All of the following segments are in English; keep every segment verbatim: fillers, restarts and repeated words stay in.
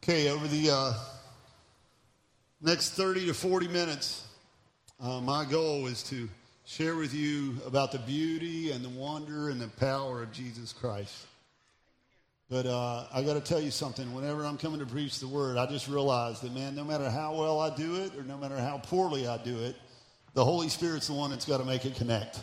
Okay, over the uh, next thirty to forty minutes, uh, my goal is to share with you about the beauty and the wonder and the power of Jesus Christ. But uh, I got to tell you something. Whenever I'm coming to preach the word, I just realize that, man, no matter how well I do it or no matter how poorly I do it, the Holy Spirit's the one that's got to make it connect.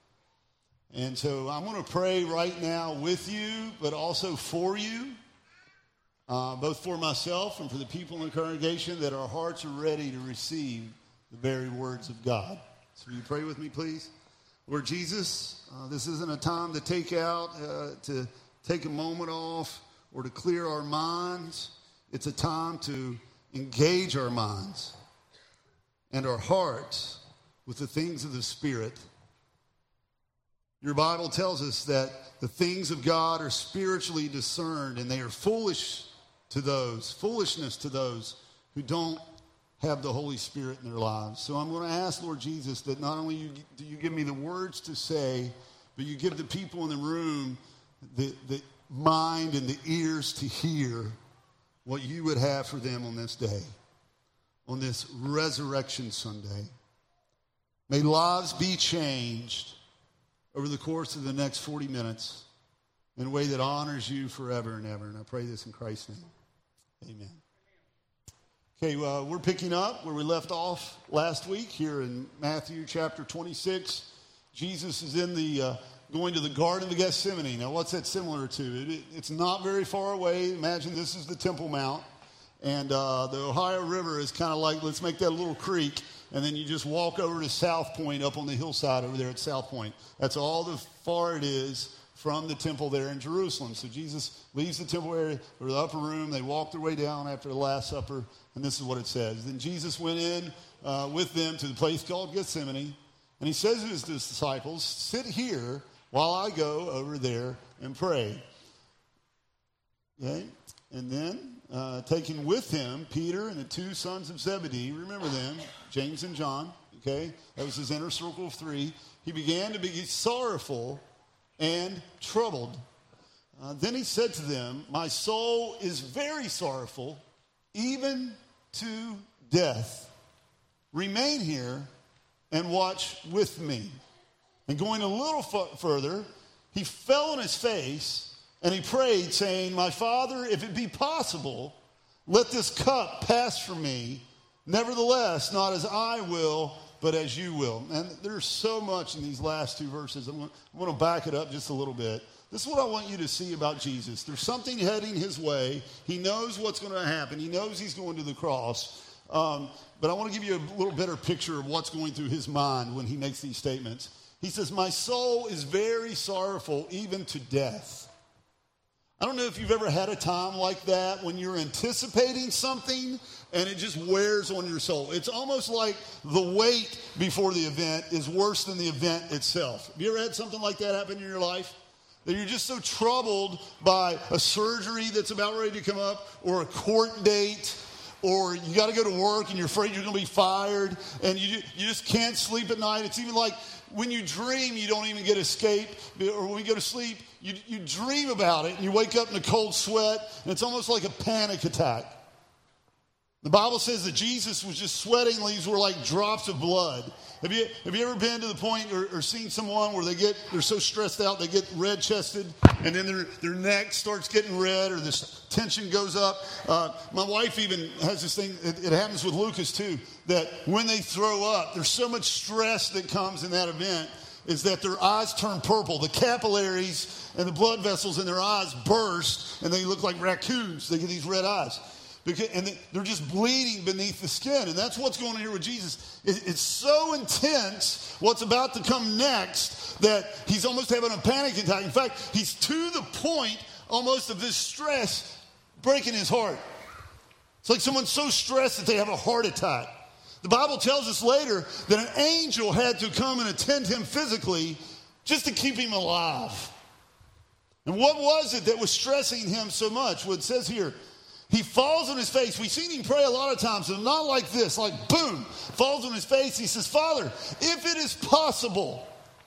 And so I'm going to pray right now with you, but also for you. Uh, both for myself and for the people in the congregation, that our hearts are ready to receive the very words of God. So will you pray with me, please? Lord Jesus, uh, this isn't a time to take out, uh, to take a moment off, or to clear our minds. It's a time to engage our minds and our hearts with the things of the Spirit. Your Bible tells us that the things of God are spiritually discerned, and they are foolish to those, foolishness to those who don't have the Holy Spirit in their lives. So I'm going to ask, Lord Jesus, that not only you, do you give me the words to say, but you give the people in the room the, the mind and the ears to hear what you would have for them on this day, on this Resurrection Sunday. May lives be changed over the course of the next forty minutes in a way that honors you forever and ever. And I pray this in Christ's name. Amen. Okay, uh, we're picking up where we left off last week here in Matthew chapter twenty-six. Jesus is in the uh, going to the Garden of Gethsemane. Now, what's that similar to? It, it, it's not very far away. Imagine this is the Temple Mount, and uh, the Ohio River is kind of like, let's make that a little creek, and then you just walk over to South Point up on the hillside over there at South Point. That's all the far it is from the temple there in Jerusalem. So Jesus leaves the temple area, or the upper room. They walk their way down after the Last Supper, and this is what it says. Then Jesus went in uh, with them to the place called Gethsemane, and he says to his disciples, sit here while I go over there and pray. Okay? And then, uh, taking with him Peter and the two sons of Zebedee, remember them, James and John, okay? That was his inner circle of three. He began to be sorrowful and troubled. Uh, then he said to them, my soul is very sorrowful, even to death. Remain here and watch with me. And going a little f- further, he fell on his face and he prayed, saying, my Father, if it be possible, let this cup pass from me. Nevertheless, not as I will, but as you will. And there's so much in these last two verses. I'm going, I'm going to back it up just a little bit. This is what I want you to see about Jesus. There's something heading his way. He knows what's going to happen. He knows he's going to the cross. Um, but I want to give you a little better picture of what's going through his mind when he makes these statements. He says, my soul is very sorrowful, even to death. I don't know if you've ever had a time like that when you're anticipating something and it just wears on your soul. It's almost like the wait before the event is worse than the event itself. Have you ever had something like that happen in your life? That you're just so troubled by a surgery that's about ready to come up, or a court date, or you got to go to work and you're afraid you're going to be fired, and you you just can't sleep at night. It's even like when you dream, you don't even get escape, or when you go to sleep, you, you dream about it, and you wake up in a cold sweat, and it's almost like a panic attack. The Bible says that Jesus was just sweating. These were like drops of blood. Have you have you ever been to the point or, or seen someone where they get they're so stressed out they get red chested, and then their their neck starts getting red, or this tension goes up? Uh, my wife even has this thing. It, it happens with Lucas too. That when they throw up, there's so much stress that comes in that event, is that their eyes turn purple. The capillaries and the blood vessels in their eyes burst, and they look like raccoons. They get these red eyes. Because, and they're just bleeding beneath the skin. And that's what's going on here with Jesus. It, it's so intense what's about to come next that he's almost having a panic attack. In fact, he's to the point almost of this stress breaking his heart. It's like someone's so stressed that they have a heart attack. The Bible tells us later that an angel had to come and attend him physically just to keep him alive. And what was it that was stressing him so much? Well, it says here, he falls on his face. We've seen him pray a lot of times, and not like this, like boom, falls on his face. He says, Father, if it is possible.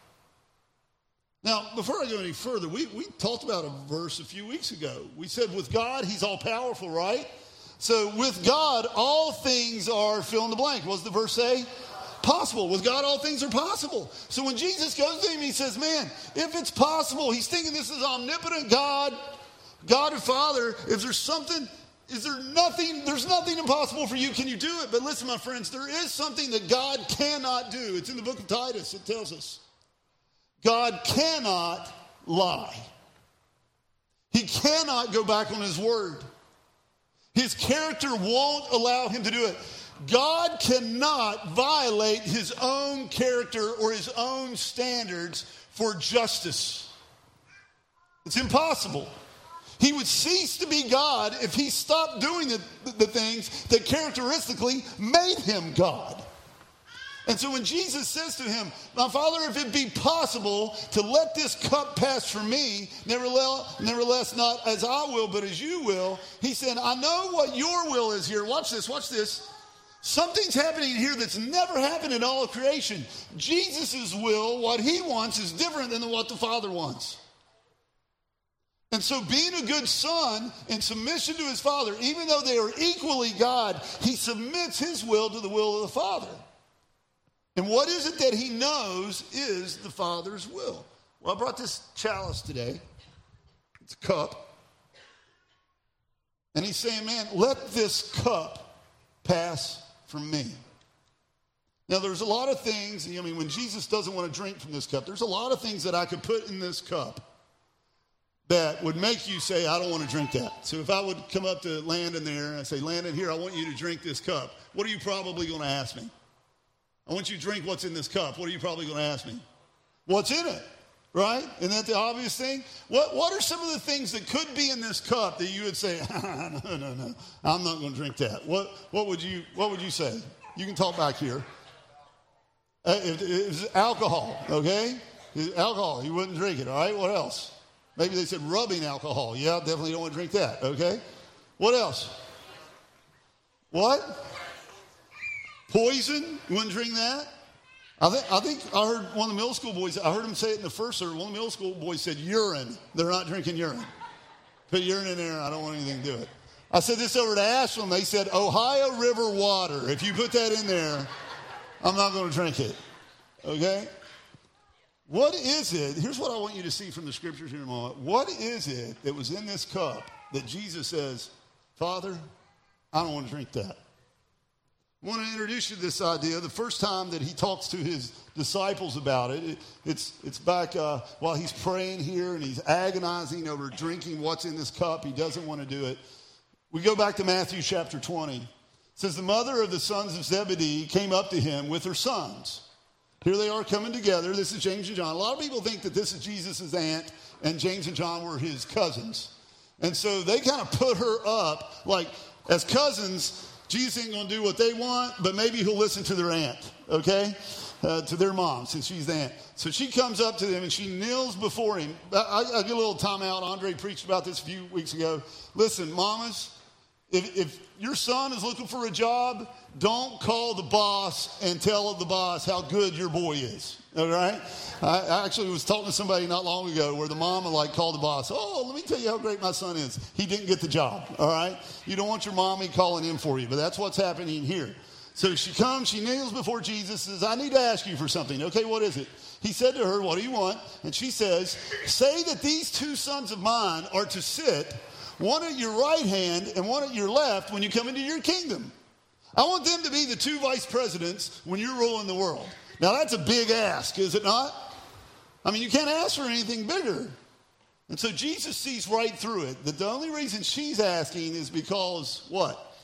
Now, before I go any further, we, we talked about a verse a few weeks ago. We said with God, he's all powerful, right? So with God, all things are, fill in the blank. What's the verse say? Possible. With God, all things are possible. So when Jesus goes to him, he says, man, if it's possible, he's thinking this is omnipotent God, God and Father. If there's something, is there nothing, there's nothing impossible for you. Can you do it? But listen, my friends, there is something that God cannot do. It's in the book of Titus. It tells us God cannot lie. He cannot go back on his word. His character won't allow him to do it. God cannot violate his own character or his own standards for justice. It's impossible. He would cease to be God if he stopped doing the, the things that characteristically made him God. And so when Jesus says to him, my Father, if it be possible to let this cup pass from me, nevertheless, nevertheless not as I will, but as you will, he said, I know what your will is here. Watch this, watch this. Something's happening here that's never happened in all of creation. Jesus' will, what he wants, is different than what the Father wants. And so being a good son in submission to his Father, even though they are equally God, he submits his will to the will of the Father. And what is it that he knows is the Father's will? Well, I brought this chalice today. It's a cup. And he's saying, man, let this cup pass from me. Now, there's a lot of things, I mean, when Jesus doesn't want to drink from this cup, there's a lot of things that I could put in this cup that would make you say, I don't want to drink that. So if I would come up to Landon there and I say, Landon, here, I want you to drink this cup. What are you probably going to ask me? I want you to drink what's in this cup. What are you probably going to ask me? What's in it, right? Isn't that the obvious thing? What What are some of the things that could be in this cup that you would say, no, no, no, I'm not going to drink that? What What would you What would you say? You can talk back here. Uh, if, if it's alcohol, okay? Alcohol, you wouldn't drink it, all right? What else? Maybe they said rubbing alcohol. Yeah, definitely don't want to drink that, okay? What else? What? Poison? You wouldn't drink that? I think I think I heard one of the middle school boys, I heard him say it in the first service. One of the middle school boys said urine. They're not drinking urine. Put urine in there, I don't want anything to do it. I said this over to Ashland. They said Ohio River water. If you put that in there, I'm not going to drink it. Okay? What is it? Here's what I want you to see from the scriptures here in a moment. What is it that was in this cup that Jesus says, Father, I don't want to drink that? I want to introduce you to this idea. The first time that he talks to his disciples about it, it it's it's back uh, while he's praying here and he's agonizing over drinking what's in this cup. He doesn't want to do it. We go back to Matthew chapter twenty. It says, the mother of the sons of Zebedee came up to him with her sons. Here they are coming together. This is James and John. A lot of people think that this is Jesus' aunt and James and John were his cousins. And so they kind of put her up like as cousins. Jesus ain't going to do what they want, but maybe he'll listen to their aunt, okay, uh, to their mom, since she's the aunt. So she comes up to them, and she kneels before him. I, I, I get a little time out. Andre preached about this a few weeks ago. Listen, mamas, if, if your son is looking for a job, don't call the boss and tell the boss how good your boy is, all right? I, I actually was talking to somebody not long ago where the mama like called the boss, oh, let me tell you how great my son is. He didn't get the job, all right? You don't want your mommy calling in for you, but that's what's happening here. So she comes, she kneels before Jesus, says, I need to ask you for something. Okay, what is it? He said to her, what do you want? And she says, say that these two sons of mine are to sit, one at your right hand and one at your left when you come into your kingdom. I want them to be the two vice presidents when you're ruling the world. Now, that's a big ask, is it not? I mean, you can't ask for anything bigger. And so Jesus sees right through it, that the only reason she's asking is because, what?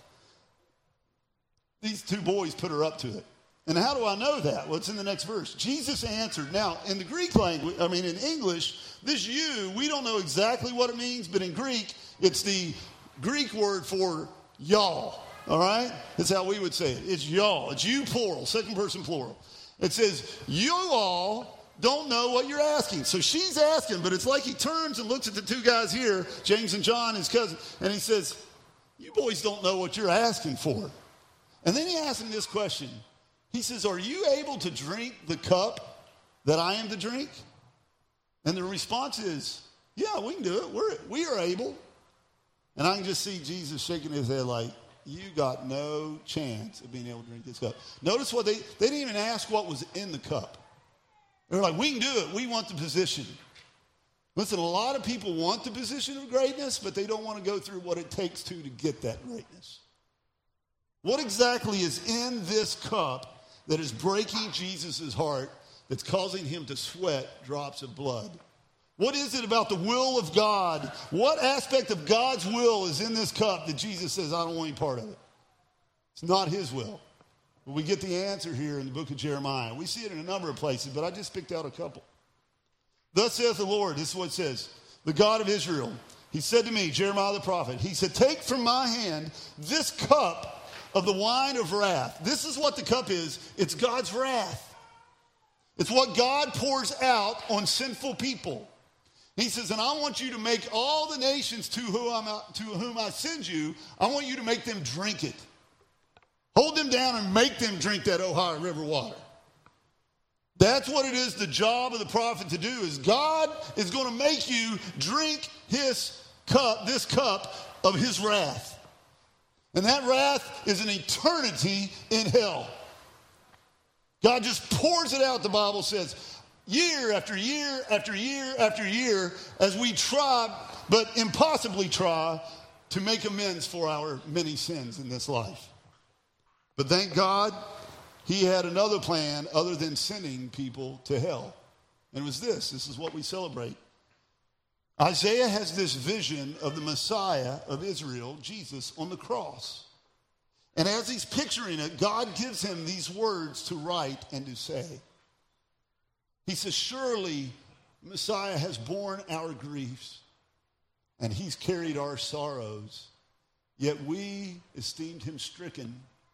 These two boys put her up to it. And how do I know that? Well, it's in the next verse. Jesus answered. Now, in the Greek language, I mean, in English, this you, we don't know exactly what it means, but in Greek, it's the Greek word for y'all. All right? That's how we would say it. It's y'all. It's you plural, second person plural. It says, you all don't know what you're asking. So she's asking, but it's like he turns and looks at the two guys here, James and John, his cousin, and he says, you boys don't know what you're asking for. And then he asks them this question. He says, are you able to drink the cup that I am to drink? And the response is, yeah, we can do it. We're, we are able. And I can just see Jesus shaking his head like, you got no chance of being able to drink this cup. Notice what they, they didn't even ask what was in the cup. They were like, we can do it. We want the position. Listen, a lot of people want the position of greatness, but they don't want to go through what it takes to to get that greatness. What exactly is in this cup that is breaking Jesus' heart, that's causing him to sweat drops of blood? What is it about the will of God? What aspect of God's will is in this cup that Jesus says, I don't want any part of it? It's not his will. But we get the answer here in the book of Jeremiah. We see it in a number of places, but I just picked out a couple. Thus saith the Lord, this is what it says, the God of Israel. He said to me, Jeremiah the prophet, he said, take from my hand this cup of the wine of wrath. This is what the cup is. It's God's wrath. It's what God pours out on sinful people. He says, and I want you to make all the nations to whom, I'm, to whom I send you, I want you to make them drink it. Hold them down and make them drink that Ohio River water. That's what it is, the job of the prophet to do, is God is going to make you drink his cup, this cup of his wrath. And that wrath is an eternity in hell. God just pours it out, the Bible says, year after year after year after year, as we try, but impossibly try, to make amends for our many sins in this life. But thank God, he had another plan other than sending people to hell. And it was this. This is what we celebrate. Isaiah has this vision of the Messiah of Israel, Jesus, on the cross. And as he's picturing it, God gives him these words to write and to say. He says, surely Messiah has borne our griefs, and he's carried our sorrows. Yet we esteemed him stricken,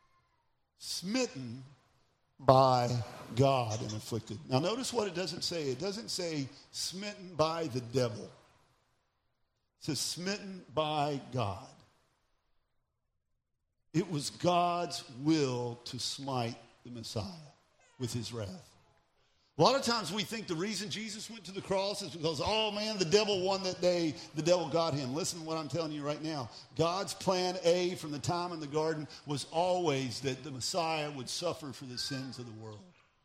smitten by God and afflicted. Now notice what it doesn't say. It doesn't say smitten by the devil. It says smitten by God. It was God's will to smite the Messiah with his wrath. A lot of times we think the reason Jesus went to the cross is because, oh man, the devil won that day. The devil got him. Listen to what I'm telling you right now. God's plan A from the time in the garden was always that the Messiah would suffer for the sins of the world.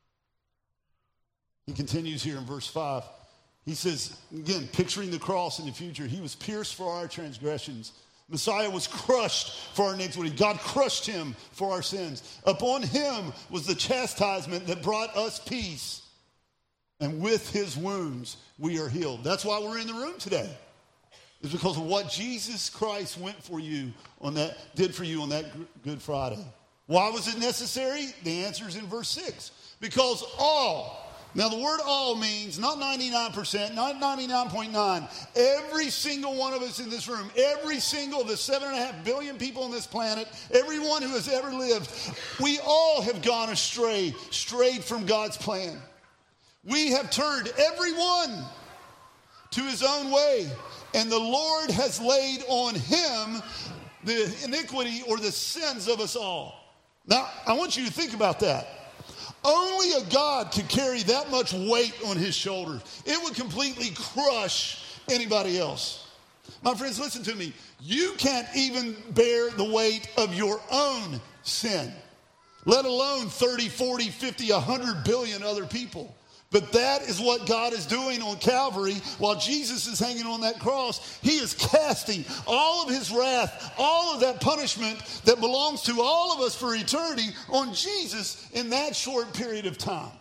He continues here in verse five. He says, again, picturing the cross in the future, he was pierced for our transgressions. Messiah was crushed for our iniquity. God crushed him for our sins. Upon him was the chastisement that brought us peace. And with his wounds, we are healed. That's why we're in the room today. It's because of what Jesus Christ went for you on that, did for you on that Good Friday. Why was it necessary? The answer is in verse six. Because all, now the word all means not ninety-nine percent, not ninety-nine point nine. Every single one of us in this room, every single of the seven and a half billion people on this planet, everyone who has ever lived, we all have gone astray, strayed from God's plan. We have turned everyone to his own way, and the Lord has laid on him the iniquity or the sins of us all. Now, I want you to think about that. Only a God could carry that much weight on his shoulders. It would completely crush anybody else. My friends, listen to me. You can't even bear the weight of your own sin, let alone thirty, forty, fifty, one hundred billion other people. But that is what God is doing on Calvary while Jesus is hanging on that cross. He is casting all of his wrath, all of that punishment that belongs to all of us for eternity on Jesus in that short period of time.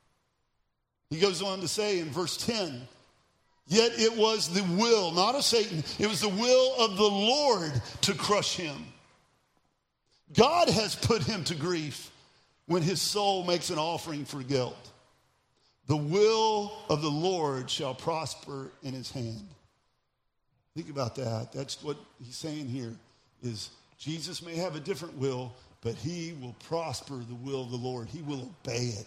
He goes on to say in verse ten, yet it was the will, not of Satan, it was the will of the Lord to crush him. God has put him to grief when his soul makes an offering for guilt. The will of the Lord shall prosper in his hand. Think about that. That's what he's saying here is Jesus may have a different will, but he will prosper the will of the Lord. He will obey it.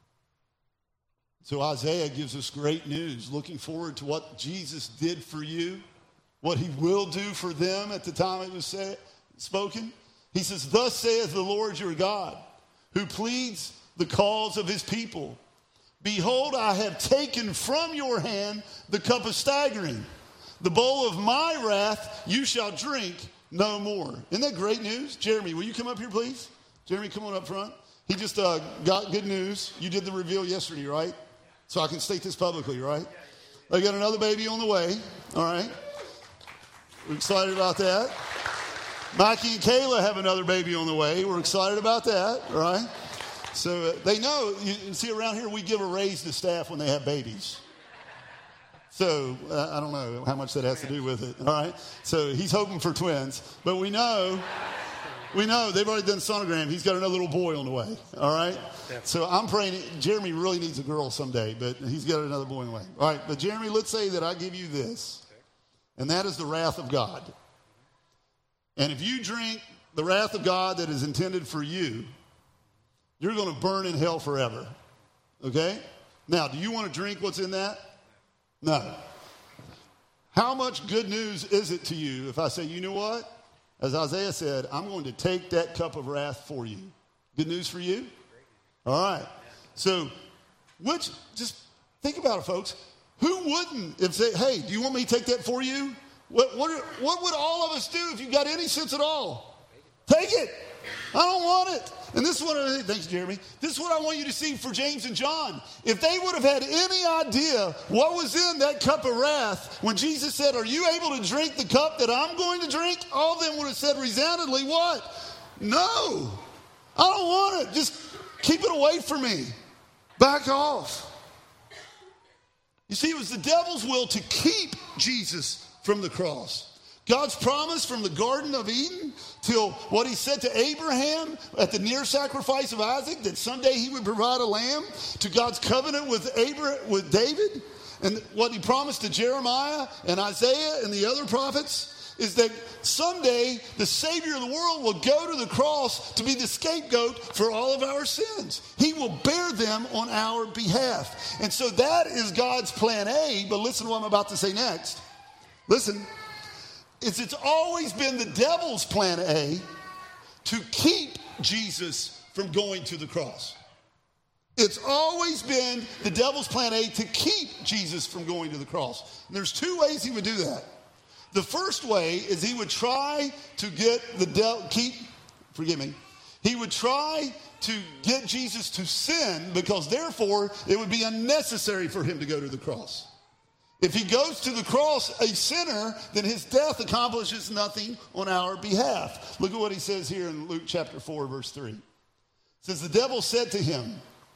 So Isaiah gives us great news, looking forward to what Jesus did for you, what he will do for them at the time it was said, spoken. He says, thus saith the Lord your God, who pleads the cause of his people. Behold, I have taken from your hand the cup of staggering. The bowl of my wrath you shall drink no more. Isn't that great news? Jeremy, will you come up here, please? Jeremy, come on up front. He just uh, got good news. You did the reveal yesterday, right? So I can state this publicly, right? They got another baby on the way, all right? We're excited about that. Mikey and Kayla have another baby on the way. We're excited about that, right? So uh, they know, you see around here, we give a raise to staff when they have babies. So uh, I don't know how much that has to do with it, all right? So he's hoping for twins. But we know, we know they've already done sonogram. He's got another little boy on the way, all right? So I'm praying, Jeremy really needs a girl someday, but he's got another boy on the way. All right, but Jeremy, let's say that I give you this, and that is the wrath of God. And if you drink the wrath of God that is intended for you, you're going to burn in hell forever. Okay? Now, do you want to drink what's in that? No. How much good news is it to you if I say, you know what? As Isaiah said, I'm going to take that cup of wrath for you. Good news for you? All right. So, which, just think about it, folks. Who wouldn't if say, hey, do you want me to take that for you? What, what, what would all of us do if you got any sense at all? Take it. I don't want it. And this is what I, thanks, Jeremy. This is what I want you to see for James and John. If they would have had any idea what was in that cup of wrath, when Jesus said, are you able to drink the cup that I'm going to drink? All of them would have said resoundingly, what? No. I don't want it. Just keep it away from me. Back off. You see, it was the devil's will to keep Jesus from the cross. God's promise from the Garden of Eden till what he said to Abraham at the near sacrifice of Isaac, that someday he would provide a lamb, to God's covenant with Abraham, with David, and what he promised to Jeremiah and Isaiah and the other prophets, is that someday the Savior of the world will go to the cross to be the scapegoat for all of our sins. He will bear them on our behalf. And so that is God's plan A, but listen to what I'm about to say next. Listen, it's, it's always been the devil's plan A to keep Jesus from going to the cross. It's always been the devil's plan A to keep Jesus from going to the cross. And there's two ways he would do that. The first way is he would try to get the devil, keep, forgive me, he would try to get Jesus to sin because therefore it would be unnecessary for him to go to the cross. If he goes to the cross a sinner, then his death accomplishes nothing on our behalf. Look at what he says here in Luke chapter four, verse three. It says, the devil said to him,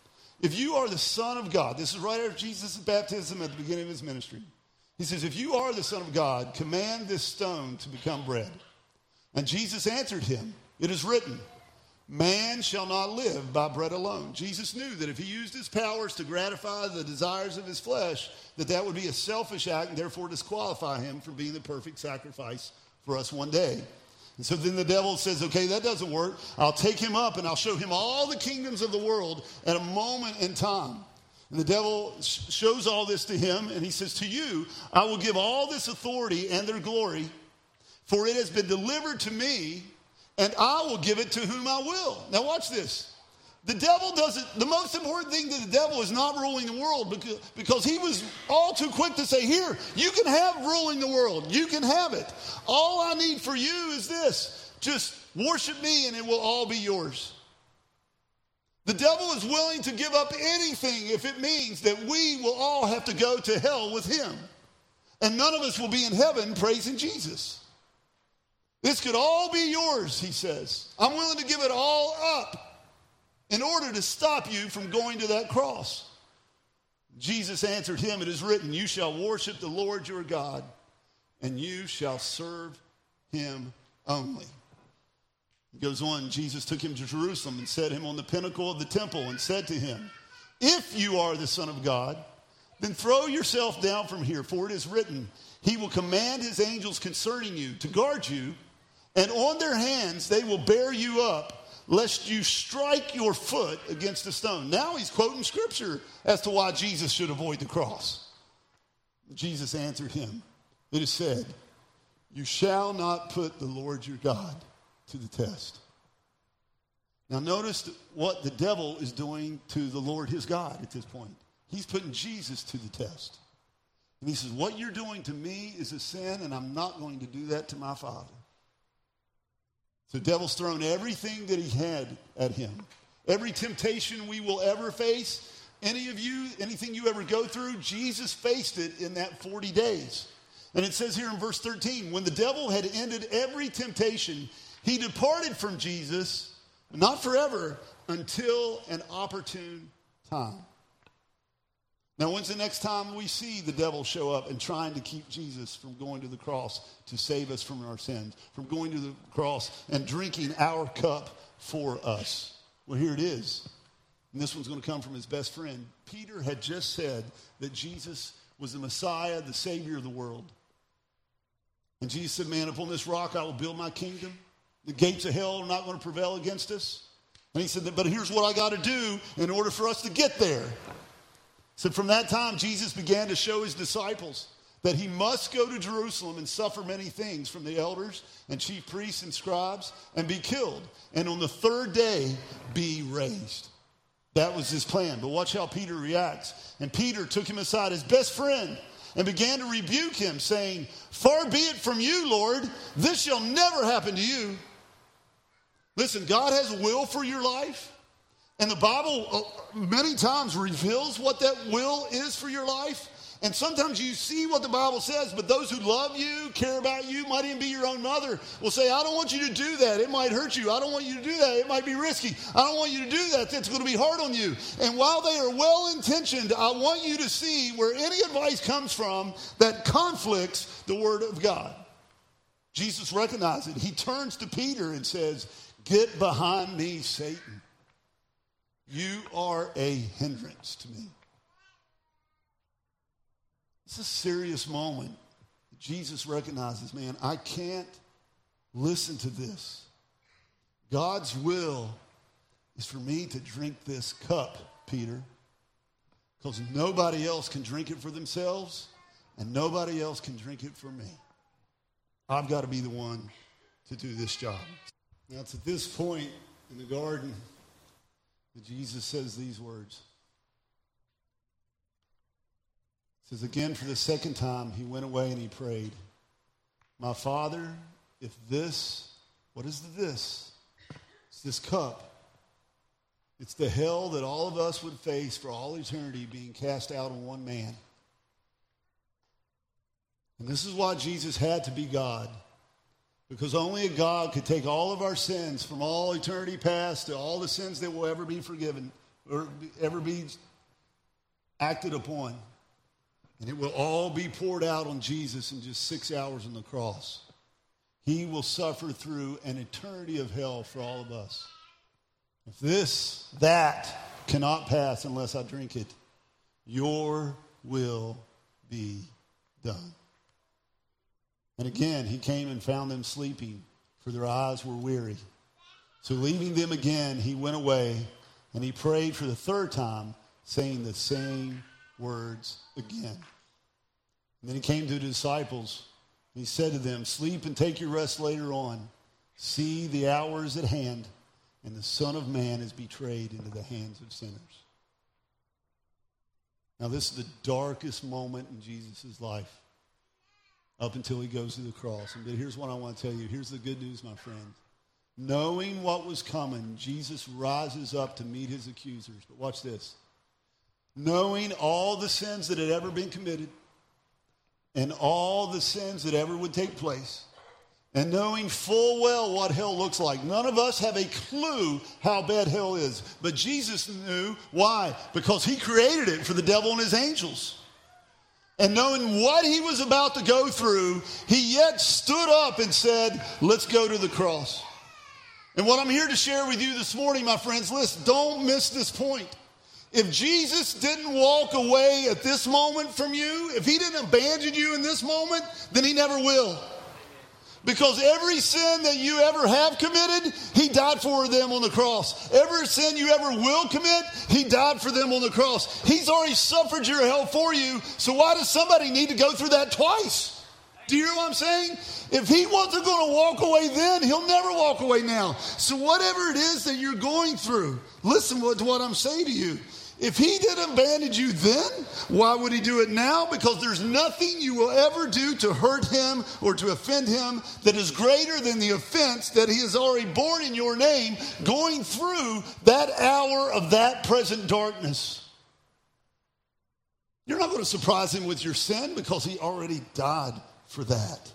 if you are the Son of God, this is right after Jesus' baptism at the beginning of his ministry. He says, if you are the Son of God, command this stone to become bread. And Jesus answered him, it is written, man shall not live by bread alone. Jesus knew that if he used his powers to gratify the desires of his flesh, that that would be a selfish act and therefore disqualify him from being the perfect sacrifice for us one day. And so then the devil says, okay, that doesn't work. I'll take him up and I'll show him all the kingdoms of the world at a moment in time. And the devil sh- shows all this to him, and he says, to you, I will give all this authority and their glory, for it has been delivered to me, and I will give it to whom I will. Now watch this. The devil doesn't, the most important thing to the devil is not ruling the world, because, because he was all too quick to say, here, you can have ruling the world. You can have it. All I need for you is this. Just worship me and it will all be yours. The devil is willing to give up anything if it means that we will all have to go to hell with him. And none of us will be in heaven praising Jesus. This could all be yours, he says. I'm willing to give it all up in order to stop you from going to that cross. Jesus answered him, it is written, you shall worship the Lord your God, and you shall serve him only. He goes on, Jesus took him to Jerusalem and set him on the pinnacle of the temple and said to him, if you are the Son of God, then throw yourself down from here, for it is written, he will command his angels concerning you to guard you, and on their hands they will bear you up, lest you strike your foot against a stone. Now he's quoting scripture as to why Jesus should avoid the cross. Jesus answered him, it is said, you shall not put the Lord your God to the test. Now notice what the devil is doing to the Lord his God at this point. He's putting Jesus to the test. And he says, what you're doing to me is a sin, and I'm not going to do that to my Father. The devil's thrown everything that he had at him. Every temptation we will ever face, any of you, anything you ever go through, Jesus faced it in that forty days. And it says here in verse thirteen, when the devil had ended every temptation, he departed from Jesus, not forever, until an opportune time. Now, when's the next time we see the devil show up and trying to keep Jesus from going to the cross to save us from our sins, from going to the cross and drinking our cup for us? Well, here it is. And this one's going to come from his best friend. Peter had just said that Jesus was the Messiah, the Savior of the world. And Jesus said, man, upon this rock I will build my kingdom. The gates of hell are not going to prevail against us. And he said, but here's what I got to do in order for us to get there. So from that time, Jesus began to show his disciples that he must go to Jerusalem and suffer many things from the elders and chief priests and scribes and be killed. And on the third day, be raised. That was his plan. But watch how Peter reacts. And Peter took him aside, his best friend, and began to rebuke him, saying, far be it from you, Lord. This shall never happen to you. Listen, God has a will for your life. And the Bible many times reveals what that will is for your life. And sometimes you see what the Bible says, but those who love you, care about you, might even be your own mother, will say, I don't want you to do that. It might hurt you. I don't want you to do that. It might be risky. I don't want you to do that. That's going to be hard on you. And while they are well-intentioned, I want you to see where any advice comes from that conflicts the Word of God. Jesus recognized it. He turns to Peter and says, get behind me, Satan. You are a hindrance to me. It's a serious moment. Jesus recognizes, man, I can't listen to this. God's will is for me to drink this cup, Peter, because nobody else can drink it for themselves, and nobody else can drink it for me. I've got to be the one to do this job. Now, it's at this point in the garden that Jesus says these words. It says, again, for the second time, he went away and he prayed, my Father, if this, what is the this? It's this cup. It's the hell that all of us would face for all eternity being cast out on one man. And this is why Jesus had to be God. Because only a God could take all of our sins from all eternity past to all the sins that will ever be forgiven or ever be acted upon. And it will all be poured out on Jesus in just six hours on the cross. He will suffer through an eternity of hell for all of us. If this, that cannot pass unless I drink it, your will be done. And again, he came and found them sleeping, for their eyes were weary. So leaving them again, he went away, and he prayed for the third time, saying the same words again. And then he came to the disciples, and he said to them, sleep and take your rest later on. See, the hour is at hand, and the Son of Man is betrayed into the hands of sinners. Now, this is the darkest moment in Jesus' life, up until he goes to the cross. And here's what I want to tell you. Here's the good news, my friends. Knowing what was coming, Jesus rises up to meet his accusers. But watch this. Knowing all the sins that had ever been committed and all the sins that ever would take place, and knowing full well what hell looks like. None of us have a clue how bad hell is. But Jesus knew. Why? Because he created it for the devil and his angels. And knowing what he was about to go through, he yet stood up and said, let's go to the cross. And what I'm here to share with you this morning, my friends, listen, don't miss this point. If Jesus didn't walk away at this moment from you, if he didn't abandon you in this moment, then he never will. Because every sin that you ever have committed, he died for them on the cross. Every sin you ever will commit, he died for them on the cross. He's already suffered your hell for you, so why does somebody need to go through that twice? Do you hear what I'm saying? If he wasn't going to walk away then, he'll never walk away now. So whatever it is that you're going through, listen to what I'm saying to you. If he didn't abandon you then, why would he do it now? Because there's nothing you will ever do to hurt him or to offend him that is greater than the offense that he has already borne in your name, going through that hour of that present darkness. You're not going to surprise him with your sin because he already died for that.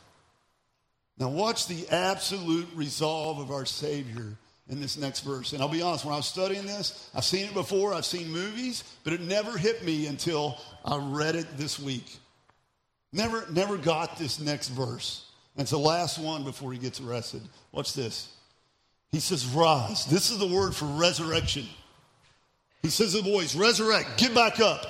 Now watch the absolute resolve of our Savior in this next verse. And I'll be honest, when I was studying this, I've seen it before, I've seen movies, but it never hit me until I read it this week. Never, never got this next verse. And it's the last one before he gets arrested. Watch this. He says, rise. This is the word for resurrection. He says to the boys, resurrect, get back up.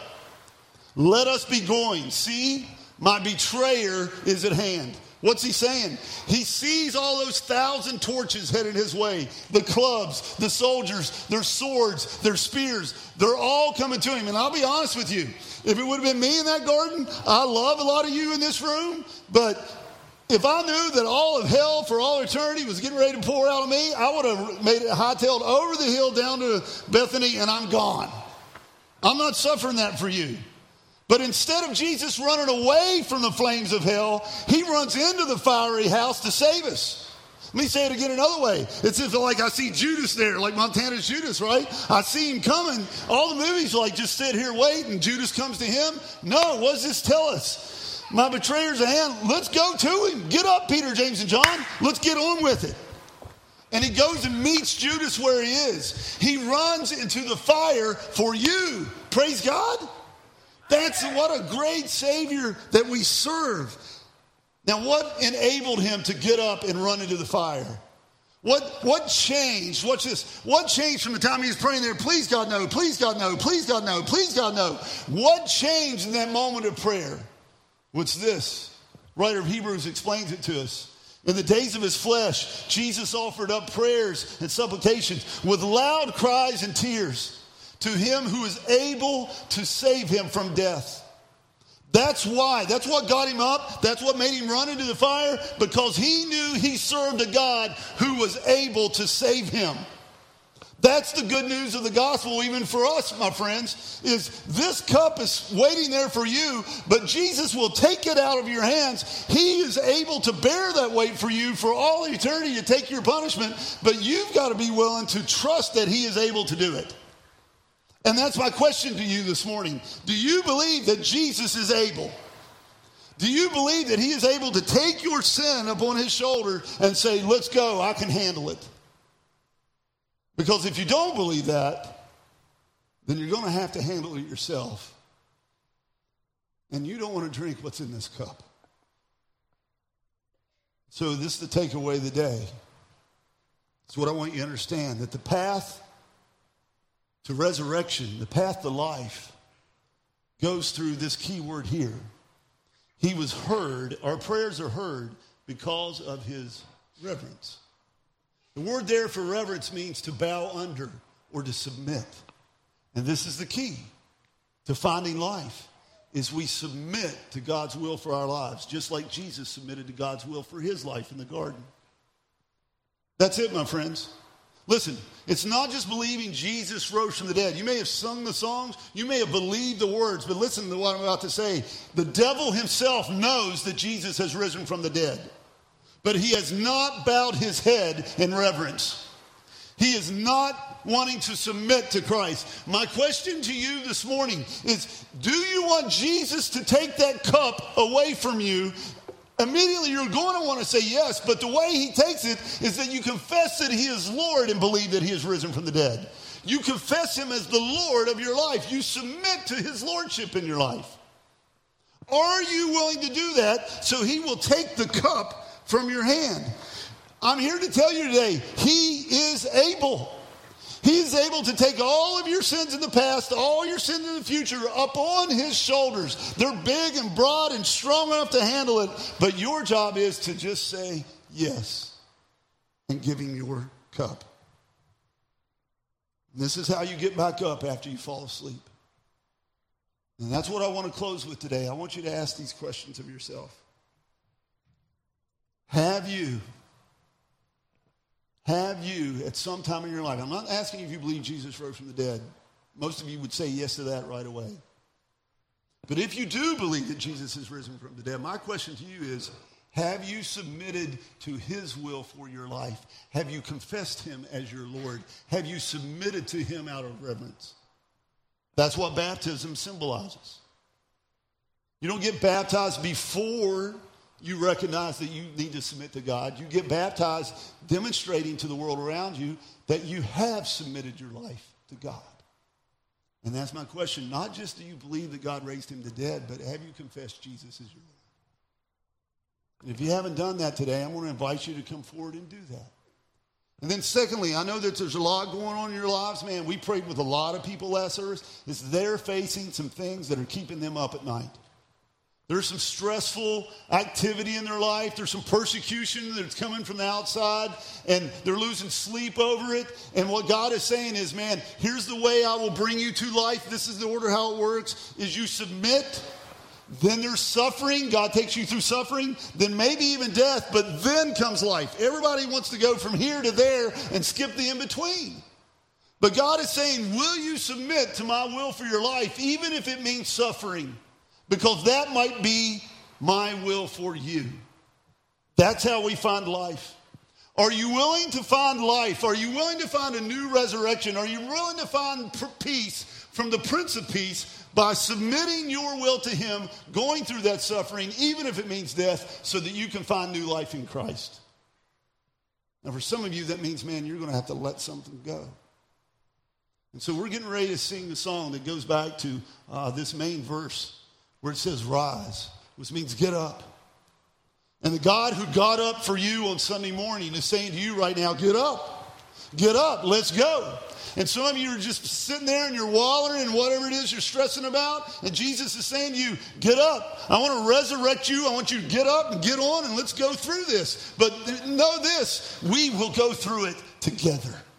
Let us be going. See, my betrayer is at hand. What's he saying? He sees all those thousand torches headed his way. The clubs, the soldiers, their swords, their spears. They're all coming to him. And I'll be honest with you. If it would have been me in that garden, I love a lot of you in this room. But if I knew that all of hell for all eternity was getting ready to pour out of me, I would have made it hightailed over the hill down to Bethany and I'm gone. I'm not suffering that for you. But instead of Jesus running away from the flames of hell, he runs into the fiery house to save us. Let me say it again another way. It's as if like I see Judas there, like Montana's Judas, right? I see him coming. All the movies like just sit here, wait, and Judas comes to him. No, what does this tell us? My betrayer's a hand. Let's go to him. Get up, Peter, James, and John. Let's get on with it. And he goes and meets Judas where he is. He runs into the fire for you. Praise God. That's what a great Savior that we serve. Now, what enabled him to get up and run into the fire? What, what changed? Watch this. What changed from the time he was praying there? Please, God, no. Please, God, no. Please, God, no. Please, God, no. What changed in that moment of prayer? What's this? Writer of Hebrews explains it to us. In the days of his flesh, Jesus offered up prayers and supplications with loud cries and tears to him who is able to save him from death. That's why. That's what got him up. That's what made him run into the fire, because he knew he served a God who was able to save him. That's the good news of the gospel, even for us, my friends, is this cup is waiting there for you, but Jesus will take it out of your hands. He is able to bear that weight for you for all eternity to take your punishment, but you've got to be willing to trust that he is able to do it. And that's my question to you this morning. Do you believe that Jesus is able? Do you believe that he is able to take your sin upon his shoulder and say, let's go, I can handle it? Because if you don't believe that, then you're going to have to handle it yourself. And you don't want to drink what's in this cup. So this is the takeaway of the day. It's what I want you to understand, that the path to resurrection, the path to life, goes through this key word here. He was heard, our prayers are heard because of his reverence. The word there for reverence means to bow under or to submit. And this is the key to finding life, is we submit to God's will for our lives, just like Jesus submitted to God's will for his life in the garden. That's it, my friends. Listen, it's not just believing Jesus rose from the dead. You may have sung the songs, you may have believed the words, but listen to what I'm about to say. The devil himself knows that Jesus has risen from the dead, but he has not bowed his head in reverence. He is not wanting to submit to Christ. My question to you this morning is, do you want Jesus to take that cup away from you? Immediately you're going to want to say yes, but the way he takes it is that you confess that he is Lord and believe that he has risen from the dead. You confess him as the Lord of your life. You submit to his lordship in your life. Are you willing to do that so he will take the cup from your hand? I'm here to tell you today, he is able. He is able to take all of your sins in the past, all your sins in the future, up on his shoulders. They're big and broad and strong enough to handle it. But your job is to just say yes and give him your cup. And this is how you get back up after you fall asleep. And that's what I want to close with today. I want you to ask these questions of yourself. Have you... Have you, at some time in your life, I'm not asking if you believe Jesus rose from the dead. Most of you would say yes to that right away. But if you do believe that Jesus is risen from the dead, my question to you is, have you submitted to his will for your life? Have you confessed him as your Lord? Have you submitted to him out of reverence? That's what baptism symbolizes. You don't get baptized before you recognize that you need to submit to God. You get baptized demonstrating to the world around you that you have submitted your life to God. And that's my question. Not just do you believe that God raised him to dead, but have you confessed Jesus as your Lord? And if you haven't done that today, I'm going to invite you to come forward and do that. And then secondly, I know that there's a lot going on in your lives. Man, we prayed with a lot of people last service. It's they're facing some things that are keeping them up at night. There's some stressful activity in their life. There's some persecution that's coming from the outside, and they're losing sleep over it. And what God is saying is, man, here's the way I will bring you to life. This is the order how it works, is you submit. Then there's suffering. God takes you through suffering. Then maybe even death, but then comes life. Everybody wants to go from here to there and skip the in-between. But God is saying, will you submit to my will for your life, even if it means suffering? Because that might be my will for you. That's how we find life. Are you willing to find life? Are you willing to find a new resurrection? Are you willing to find peace from the Prince of Peace by submitting your will to him, going through that suffering, even if it means death, so that you can find new life in Christ? Now, for some of you, that means, man, you're going to have to let something go. And so we're getting ready to sing the song that goes back to uh, this main verse where it says rise, which means get up. And the God who got up for you on Sunday morning is saying to you right now, get up, get up, let's go. And some of you are just sitting there and you're wallowing in whatever it is you're stressing about. And Jesus is saying to you, get up. I want to resurrect you. I want you to get up and get on and let's go through this. But know this, we will go through it together.